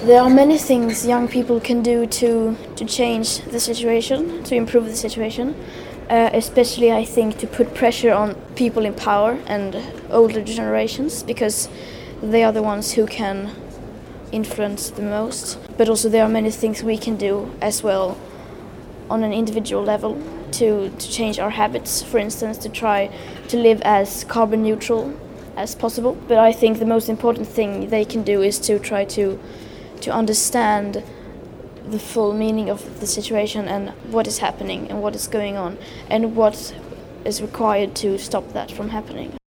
There are many things young people can do to change the situation, to improve the situation. Especially, I think, to put pressure on people in power and older generations, because they are the ones who can influence the most. But also there are many things we can do as well on an individual level to change our habits, for instance, to try to live as carbon neutral as possible. But I think the most important thing they can do is to try to understand the full meaning of the situation and what is happening and what is going on and what is required to stop that from happening.